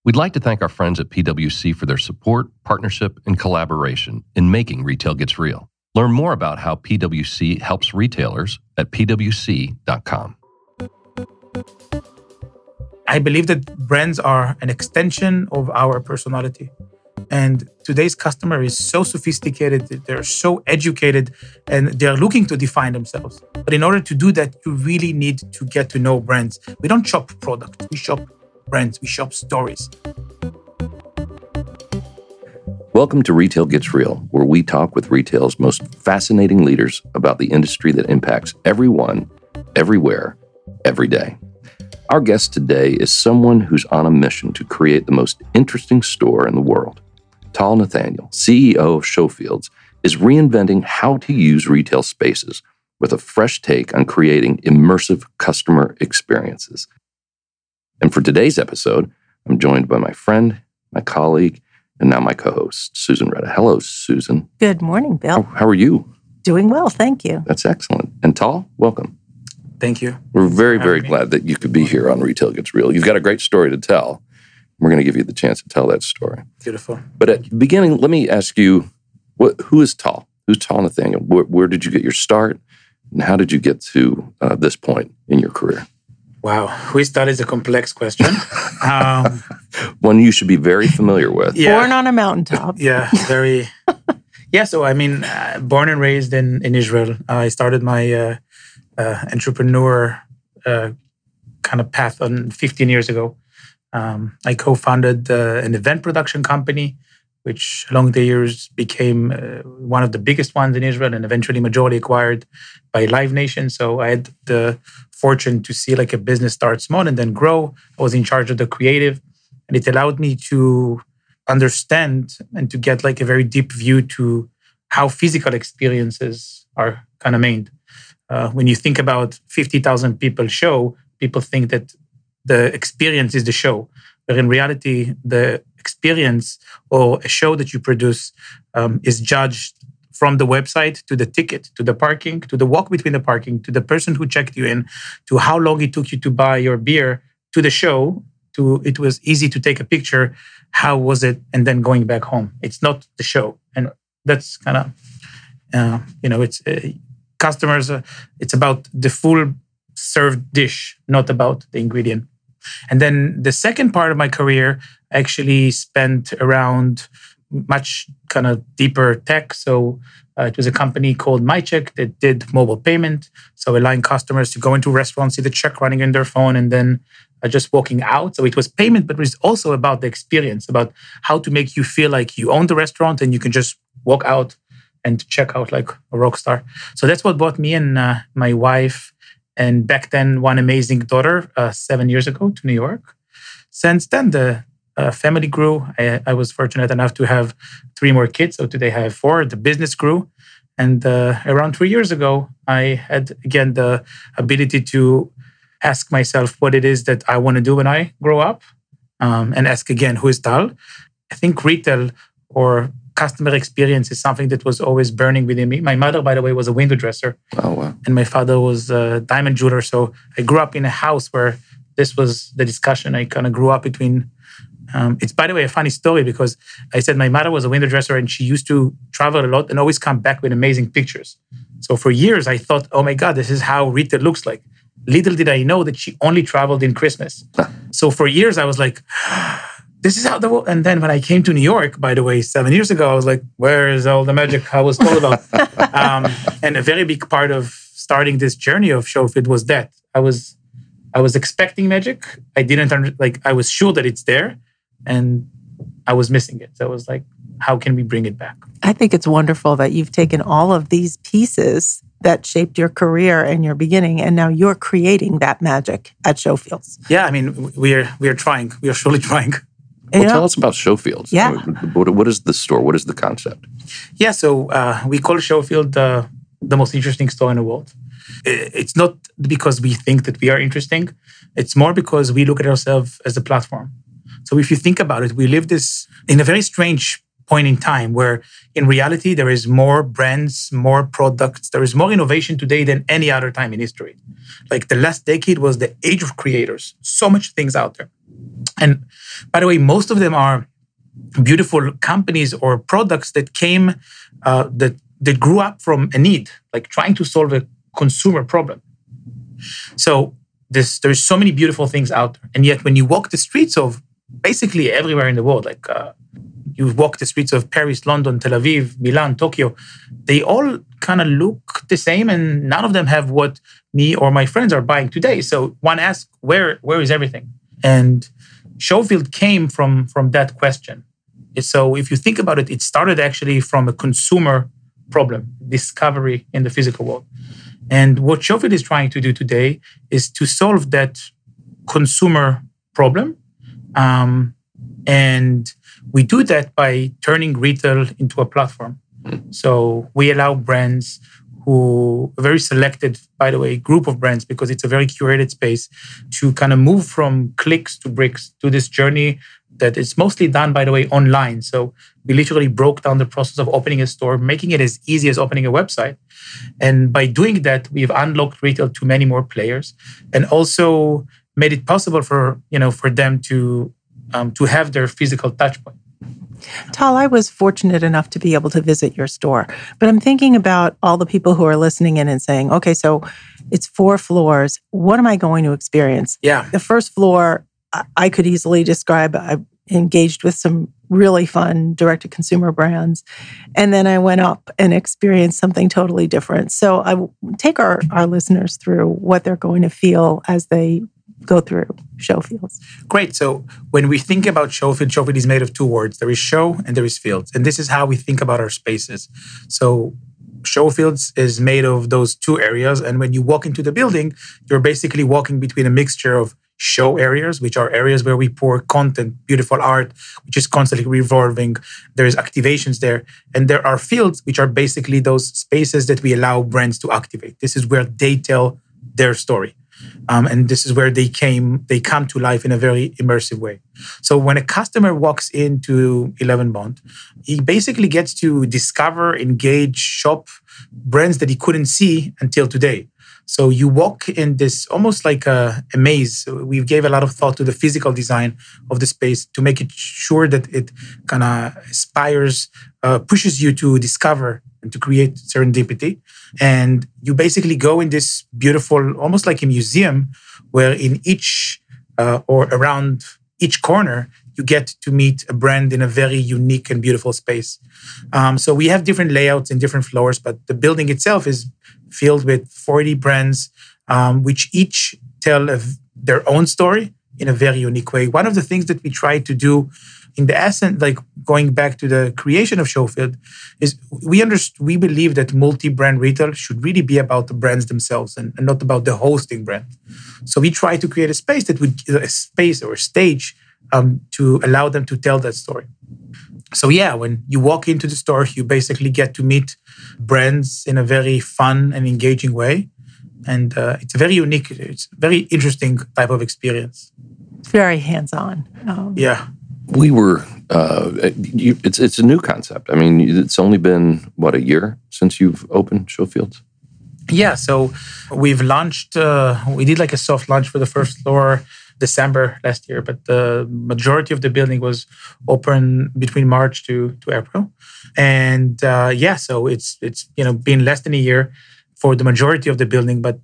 We'd like to thank our friends at PwC for their support, partnership, and collaboration in making Retail Gets Real. Learn more about how PwC helps retailers at pwc.com. I believe that brands are an extension of our personality. And today's customer is so sophisticated, they're so educated, and they're looking to define themselves. But in order to do that, you really need to get to know brands. We don't shop products, we shop brands, we shop stories. Welcome to Retail Gets Real, where we talk with retail's most fascinating leaders about the industry that impacts everyone, everywhere, every day. Our guest today is someone who's on a mission to create the most interesting store in the world. Tal Nathaniel, CEO of Showfields, is reinventing how to use retail spaces with a fresh take on creating immersive customer experiences. And for today's episode, I'm joined by my friend, my colleague, and now my co-host, Susan Retta. Hello, Susan. Good morning, Bill. How are you? Doing well, thank you. That's excellent. And Tal, welcome. Thank you. We're very glad that you could be here on Retail Gets Real. You've got a great story to tell. We're going to give you the chance to tell that story. Beautiful. But at the beginning, let me ask you, who is Tal? Who's Tal Nathaniel? Where did you get your start? And how did you get to this point in your career? Wow. Who is Tal is a complex question. One you should be very familiar with. Yeah. Born on a mountaintop. Yeah, very. Yeah, so I mean, born and raised in Israel. I started my entrepreneur kind of path 15 years ago. I co-founded an event production company, which along the years became one of the biggest ones in Israel and eventually majority acquired by Live Nation. So I had the fortune to see like a business start small and then grow. I was in charge of the creative, and it allowed me to understand and to get like a very deep view to how physical experiences are kind of made. When you think about 50,000 people show, people think that the experience is the show. But in reality, the experience or a show that you produce is judged from the website to the ticket, to the parking, to the walk between the parking, to the person who checked you in, to how long it took you to buy your beer, to the show, to it was easy to take a picture, how was it, and then going back home. It's not the show. And that's kind of, it's customers, it's about the full served dish, not about the ingredient. And then the second part of my career actually spent around much kind of deeper tech. So it was a company called MyCheck that did mobile payment. So allowing customers to go into restaurants, see the check running in their phone, and then just walking out. So it was payment, but it was also about the experience, about how to make you feel like you own the restaurant and you can just walk out and check out like a rock star. So that's what brought me and my wife and back then one amazing daughter 7 years ago to New York. Since then, the family grew. I was fortunate enough to have 3 more kids. So today I have 4. The business grew. And around 3 years ago, I had, again, the ability to ask myself what it is that I want to do when I grow up. And ask again, who is Tal? I think retail or customer experience is something that was always burning within me. My mother, by the way, was a window dresser. Oh, wow. And my father was a diamond jeweler. So I grew up in a house where this was the discussion. I kind of grew up between... it's, by the way, a funny story because I said my mother was a window dresser and she used to travel a lot and always come back with amazing pictures. So for years, I thought, oh my God, this is how retail looks like. Little did I know that she only traveled in Christmas. So for years, I was like... this is how the world... And then when I came to New York, by the way, 7 years ago, I was like, where is all the magic I was told about? And a very big part of starting this journey of Showfield was that. I was expecting magic. I didn't... I was sure that it's there, and I was missing it. So I was like, how can we bring it back? I think it's wonderful that you've taken all of these pieces that shaped your career and your beginning, and now you're creating that magic at Showfields. Yeah, I mean, we are trying. We are surely trying. Well, tell us about Showfields. Yeah. What is the store? What is the concept? Yeah, so we call Showfield the most interesting store in the world. It's not because we think that we are interesting. It's more because we look at ourselves as a platform. So if you think about it, we live this in a very strange point in time where in reality, there is more brands, more products. There is more innovation today than any other time in history. Like the last decade was the age of creators. So much things out there. And by the way, most of them are beautiful companies or products that came, that grew up from a need, like trying to solve a consumer problem. So there's so many beautiful things out there. And yet when you walk the streets of basically everywhere in the world, like you walk the streets of Paris, London, Tel Aviv, Milan, Tokyo, they all kind of look the same, and none of them have what me or my friends are buying today. So one asks, where is everything? And Showfield came from that question. So if you think about it, it started actually from a consumer problem, discovery in the physical world. And what Showfield is trying to do today is to solve that consumer problem. And we do that by turning retail into a platform. So we allow brands a very selected, by the way, group of brands, because it's a very curated space, to kind of move from clicks to bricks to this journey that is mostly done, by the way, online. So we literally broke down the process of opening a store, making it as easy as opening a website. And by doing that, we've unlocked retail to many more players, and also made it possible for them to have their physical touch point. Tal, I was fortunate enough to be able to visit your store, but I'm thinking about all the people who are listening in and saying, okay, so it's 4 floors. What am I going to experience? Yeah. The first floor, I could easily describe, I engaged with some really fun direct-to-consumer brands. And then I went up and experienced something totally different. So I take our listeners through what they're going to feel as they go through Showfields. Great. So when we think about Showfield is made of 2 words. There is show and there is fields. And this is how we think about our spaces. So Showfields is made of those 2 areas. And when you walk into the building, you're basically walking between a mixture of show areas, which are areas where we pour content, beautiful art, which is constantly revolving. There's activations there. And there are fields, which are basically those spaces that we allow brands to activate. This is where they tell their story. And this is where they come to life in a very immersive way. So when a customer walks into 11 Bond, he basically gets to discover, engage, shop brands that he couldn't see until today. So you walk in this almost like a maze. We gave a lot of thought to the physical design of the space to make it sure that it kind of aspires, pushes you to discover and to create serendipity. And you basically go in this beautiful, almost like a museum, where in each or around each corner, you get to meet a brand in a very unique and beautiful space. So we have different layouts and different floors, but the building itself is filled with 40 brands, which each tell their own story in a very unique way. One of the things that we try to do in the essence, like going back to the creation of Showfield, is we believe that multi-brand retail should really be about the brands themselves and not about the hosting brand. So we try to create a space or a stage to allow them to tell that story. So yeah, when you walk into the store, you basically get to meet brands in a very fun and engaging way. And it's a very unique, it's a very interesting type of experience. It's very hands-on. Yeah. We were, it's a new concept. I mean, it's only been, a year since you've opened Showfields? Yeah, so we've launched, we did like a soft launch for the first floor December last year, but the majority of the building was open between March to April. And so it's been less than a year for the majority of the building, but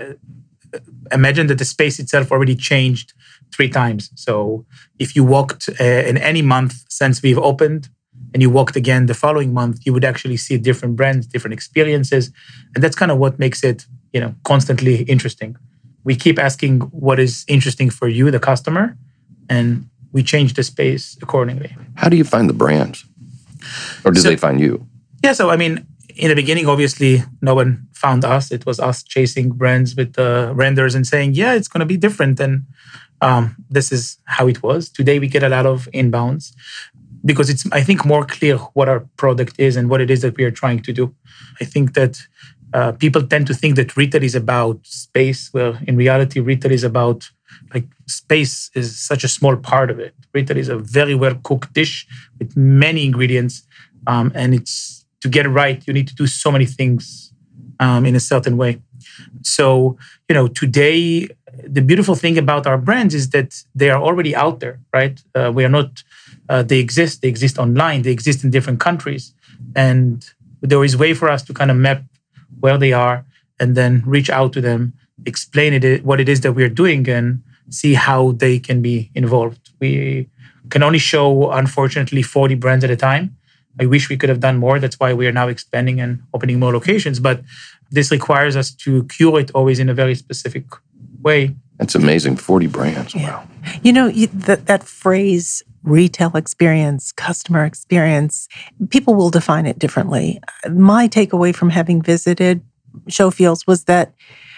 imagine that the space itself already changed 3 times. So if you walked in any month since we've opened and you walked again the following month, you would actually see different brands, different experiences. And that's kind of what makes it, constantly interesting. We keep asking what is interesting for you, the customer, and we change the space accordingly. How do you find the brands? Or do they find you? Yeah, so I mean, in the beginning, obviously, no one found us. It was us chasing brands with renders and saying, yeah, it's going to be different. And this is how it was. Today, we get a lot of inbounds because it's, I think, more clear what our product is and what it is that we are trying to do. I think that people tend to think that retail is about space, where in reality, retail is about, space is such a small part of it. Retail is a very well-cooked dish with many ingredients. And it's, to get it right, you need to do so many things in a certain way. So, today, the beautiful thing about our brands is that they are already out there, right? We are not, they exist online, they exist in different countries. And there is a way for us to kind of map where they are and then reach out to them, explain what it is that we're doing and see how they can be involved. We can only show, unfortunately, 40 brands at a time. I wish we could have done more. That's why we are now expanding and opening more locations. But this requires us to curate always in a very specific way. That's amazing. 40 brands. Wow. That phrase, retail experience, customer experience, people will define it differently. My takeaway from having visited Showfields was that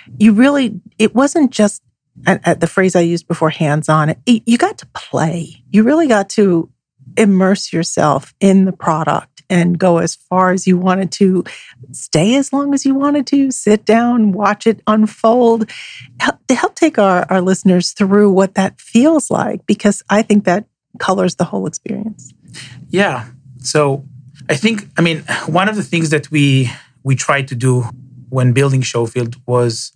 it wasn't just the phrase I used before, hands-on. You got to play. You really got to immerse yourself in the product and go as far as you wanted to, stay as long as you wanted to, sit down, watch it unfold. Help take our listeners through what that feels like, because I think that colors the whole experience. Yeah. So I think, one of the things that we tried to do when building Showfield was,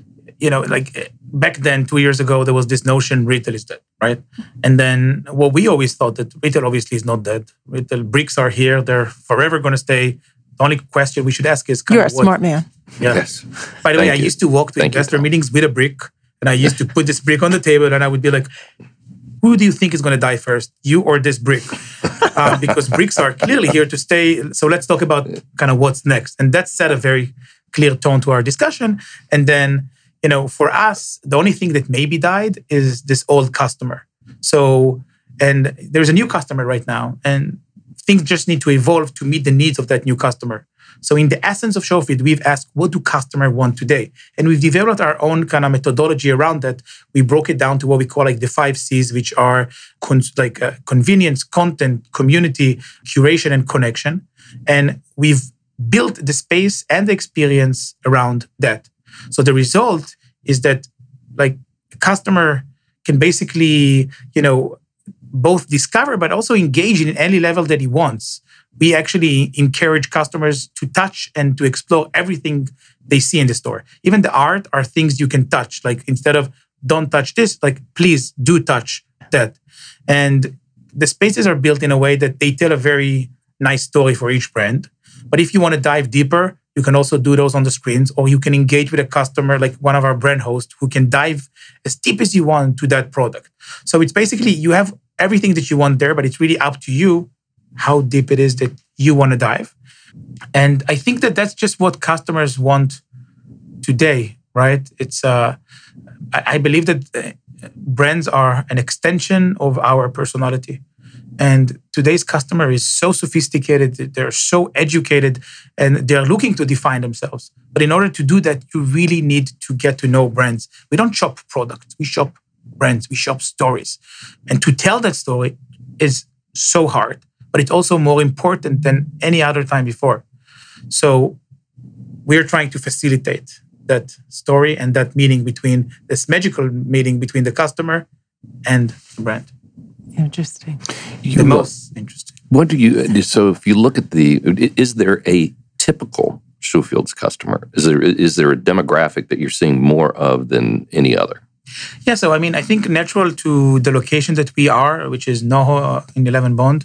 back then, 2 years ago, there was this notion retail is dead, right? And then what we always thought that retail obviously is not dead. Retail bricks are here. They're forever going to stay. The only question we should ask is... You're a smart man. Yeah. Yes. By the way, I used to walk to investor meetings with a brick, and I used to put this brick on the table, and I would be like, who do you think is going to die first, you or this brick? Because bricks are clearly here to stay. So let's talk about kind of what's next. And that set a very clear tone to our discussion. And then, for us, the only thing that maybe died is this old customer. So, and there's a new customer right now, and things just need to evolve to meet the needs of that new customer. So in the essence of Showfield, we've asked, what do customers want today? And we've developed our own kind of methodology around that. We broke it down to what we call the 5 C's, which are convenience, content, community, curation, and connection. And we've built the space and the experience around that. So the result is that a customer can basically, both discover but also engage in any level that he wants. We actually encourage customers to touch and to explore everything they see in the store. Even the art are things you can touch. Instead of don't touch this, please do touch that. And the spaces are built in a way that they tell a very nice story for each brand. But if you want to dive deeper, you can also do those on the screens, or you can engage with a customer like one of our brand hosts who can dive as deep as you want to that product. So it's basically, you have everything that you want there, but it's really up to you how deep it is that you want to dive. And I think that that's just what customers want today, right? It's I believe that brands are an extension of our personality. And today's customer is so sophisticated, they're so educated, and they're looking to define themselves. But in order to do that, you really need to get to know brands. We don't shop products, we shop brands, we shop stories. And to tell that story is so hard, but it's also more important than any other time before. So we're trying to facilitate that story and that meeting between this magical meeting between the customer and the brand. Interesting. Most interesting. So if you look at is there a typical Showfields customer? Is there a demographic that you're seeing more of than any other? Yeah, so I think natural to the location that we are, which is NoHo in 11 Bond.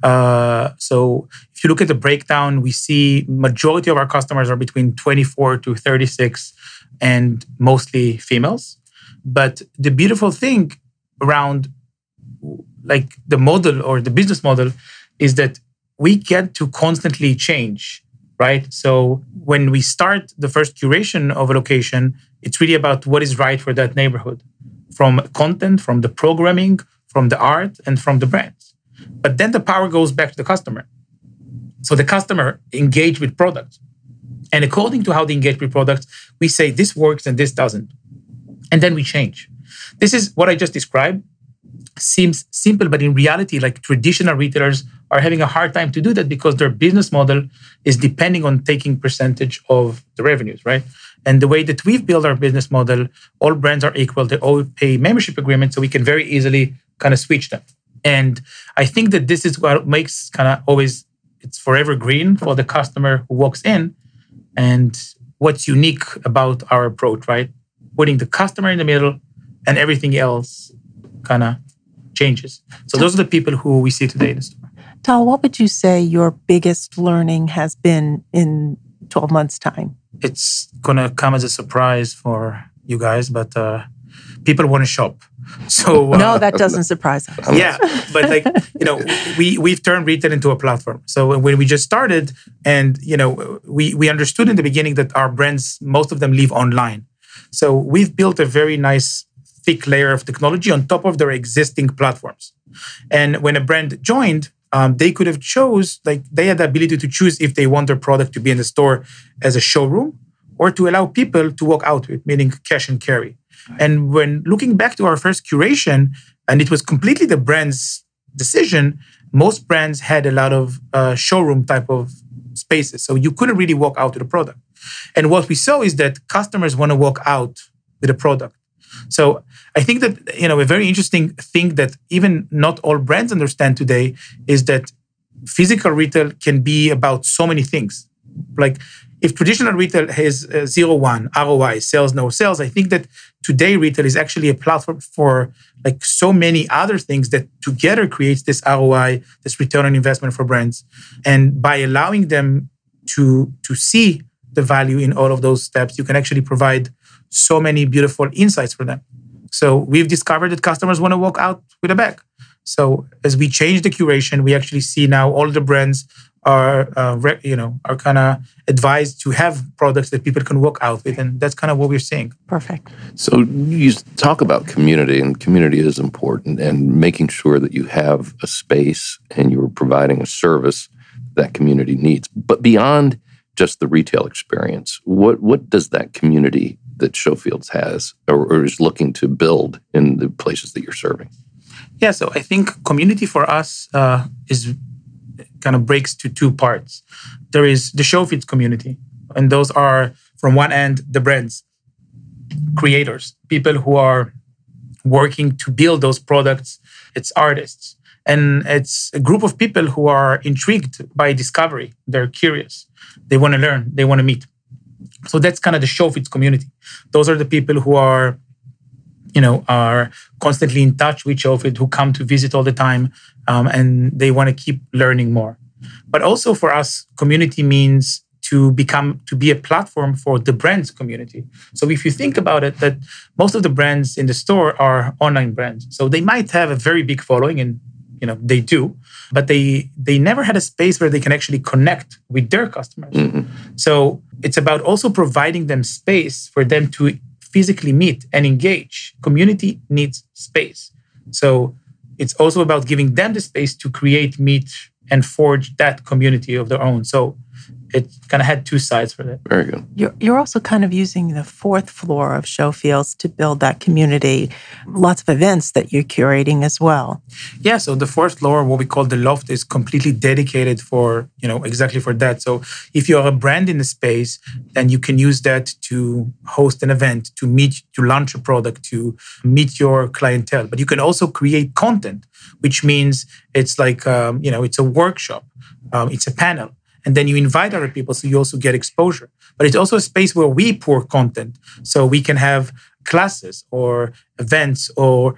So if you look at the breakdown, we see majority of our customers are between 24 to 36 and mostly females. But the beautiful thing around the model or the business model is that we get to constantly change, right? So when we start the first curation of a location, it's really about what is right for that neighborhood, from content, from the programming, from the art, and from the brands. But then the power goes back to the customer. So the customer engage with products. And according to how they engage with products, we say this works and this doesn't. And then we change. This is what I just described. Seems simple, but in reality, traditional retailers are having a hard time to do that because their business model is depending on taking percentage of the revenues, right? And the way that we've built our business model, all brands are equal. They all pay membership agreements, so we can very easily kind of switch them. And I think that this is what makes kind of always, it's forever green for the customer who walks in. And what's unique about our approach, right? putting the customer in the middle, and everything else kind of changes. So those are the people who we see today in the store. Tal, what would you say your biggest learning has been in 12 months' time? It's going to come as a surprise for you guys, but people want to shop. So no, that doesn't surprise us. Yeah, but we've turned retail into a platform. So when we just started, and we understood in the beginning that our brands, most of them live online. So we've built a very nice thick layer of technology on top of their existing platforms. And when a brand joined, they could have they had the ability to choose if they want their product to be in the store as a showroom or to allow people to walk out with, meaning cash and carry. And when looking back to our first curation, and it was completely the brand's decision, most brands had a lot of showroom type of spaces. So you couldn't really walk out with a product. And what we saw is that customers want to walk out with a product. So I think that, a very interesting thing that even not all brands understand today is that physical retail can be about so many things. Like if traditional retail has 0-1, ROI, sales, no sales, I think that today retail is actually a platform for like so many other things that together creates this ROI, this return on investment for brands. And by allowing them to see the value in all of those steps, you can actually provide so many beautiful insights for them. So we've discovered that customers want to walk out with a bag. So as we change the curation, we actually see now all the brands are kind of advised to have products that people can walk out with, and that's kind of what we're seeing. Perfect. So you talk about community, and community is important, and making sure that you have a space and you're providing a service that community needs. But beyond just the retail experience, what does that community that Showfields has or is looking to build in the places that you're serving? Yeah, so I think community for us is kind of breaks to two parts. There is the Showfields community, and those are, from one end, the brands, creators, people who are working to build those products. It's artists. And it's a group of people who are intrigued by discovery. They're curious. They want to learn. They want to meet. So that's kind of the Showfields community. Those are the people who are constantly in touch with Showfields, who come to visit all the time, and they want to keep learning more. But also for us, community means to be a platform for the brands community. So if you think about it, that most of the brands in the store are online brands. So they might have a very big following, and they do, but they never had a space where they can actually connect with their customers. Mm-hmm. So it's about also providing them space for them to physically meet and engage. Community needs space. So it's also about giving them the space to create, meet, and forge that community of their own. So it kind of had two sides for that. Very good. You're also kind of using the fourth floor of Showfields to build that community. Lots of events that you're curating as well. Yeah, so the fourth floor, what we call the loft, is completely dedicated for, exactly for that. So if you're a brand in the space, then you can use that to host an event, to launch a product, to meet your clientele. But you can also create content, which means it's like, it's a workshop, it's a panel. And then you invite other people, so you also get exposure. But it's also a space where we pour content. So we can have classes or events or,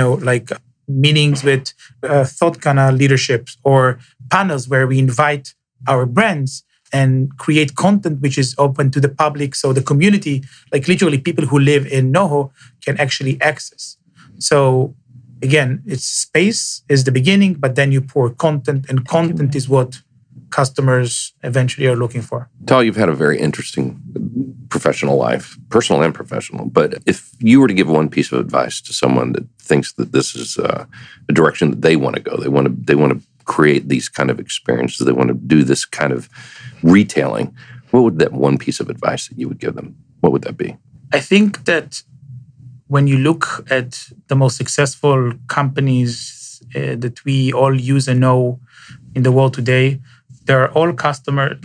meetings with thought kind of leaderships or panels where we invite our brands and create content which is open to the public. So the community, like literally people who live in NoHo, can actually access. So again, it's space is the beginning, but then you pour content, and content is what customers eventually are looking for. Tal, you've had a very interesting professional life, personal and professional. But if you were to give one piece of advice to someone that thinks that this is a direction that they want to go, they want to create these kind of experiences, they want to do this kind of retailing, what would that one piece of advice that you would give them? What would that be? I think that when you look at the most successful companies that we all use and know in the world today, they're all customers,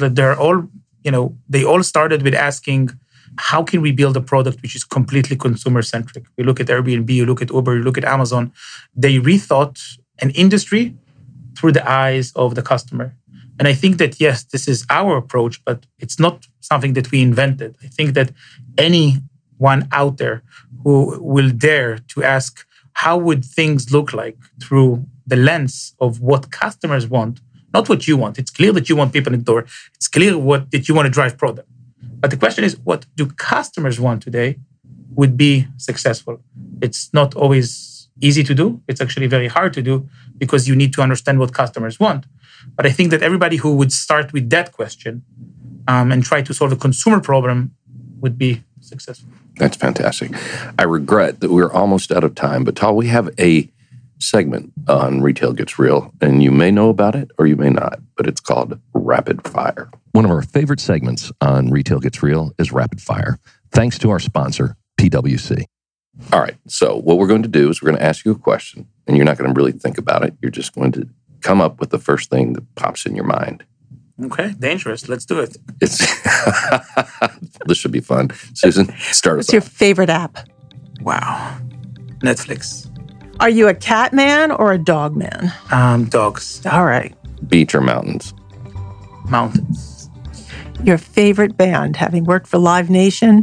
they all started with asking, how can we build a product which is completely consumer-centric? You look at Airbnb, you look at Uber, you look at Amazon. They rethought an industry through the eyes of the customer. And I think that, yes, this is our approach, but it's not something that we invented. I think that any one out there who will dare to ask, how would things look like through the lens of what customers want, not what you want. It's clear that you want people in the door. It's clear that you want to drive product. But the question is, what do customers want today would be successful? It's not always easy to do. It's actually very hard to do because you need to understand what customers want. But I think that everybody who would start with that question and try to solve a consumer problem would be successful. That's fantastic. I regret that we're almost out of time, but Tal, we have a segment on Retail Gets Real, and you may know about it or you may not, but it's called Rapid Fire. One of our favorite segments on Retail Gets Real is Rapid Fire, thanks to our sponsor, PwC. All right, so what we're going to do is we're going to ask you a question, and you're not going to really think about it. You're just going to come up with the first thing that pops in your mind. Okay, dangerous. Let's do it. This should be fun. Susan, start us off. What's your favorite app? Wow. Netflix. Are you a cat man or a dog man? Dogs. All right. Beach or mountains? Mountains. Your favorite band, having worked for Live Nation?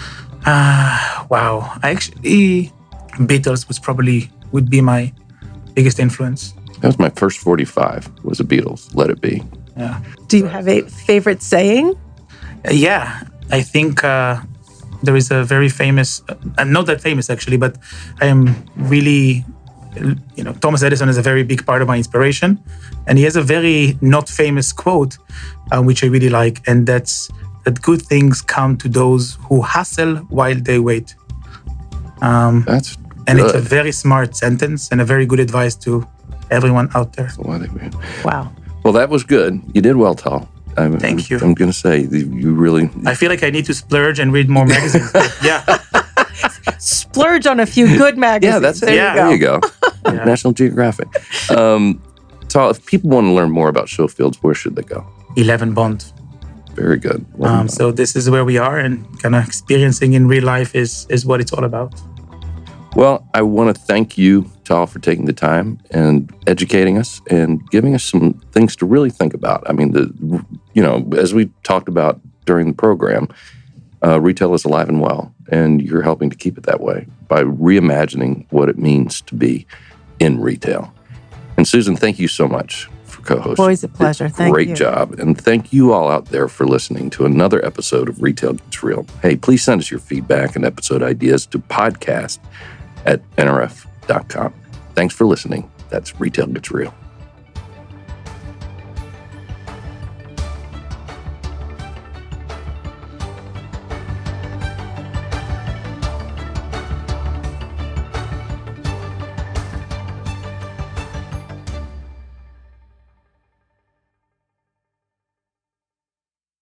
Wow. Beatles would be my biggest influence. That was my first 45, was the Beatles, Let It Be. Yeah. Do you have a favorite saying? Yeah. I think there is a very famous, not that famous actually, but I am really, Thomas Edison is a very big part of my inspiration. And he has a very not famous quote, which I really like. And that's that good things come to those who hustle while they wait. That's and good. It's a very smart sentence and a very good advice to everyone out there. Wow. Well, that was good. You did well, Tal. Thank you. I'm going to say, you really... I feel like I need to splurge and read more magazines. Yeah. Splurge on a few good magazines. Yeah, that's it. There you go. Yeah. National Geographic. Tal, if people want to learn more about Showfields, where should they go? 11 Bond. Very good. So this is where we are, and kind of experiencing in real life is what it's all about. Well, I want to thank you, Tal, for taking the time and educating us and giving us some things to really think about. I mean, as we talked about during the program, retail is alive and well, and you're helping to keep it that way by reimagining what it means to be in retail. And Susan, thank you so much for co-hosting. Always a pleasure. Thank you. Great job. And thank you all out there for listening to another episode of Retail Gets Real. Hey, please send us your feedback and episode ideas to podcast@nrf.com. Thanks for listening. That's Retail Gets Real.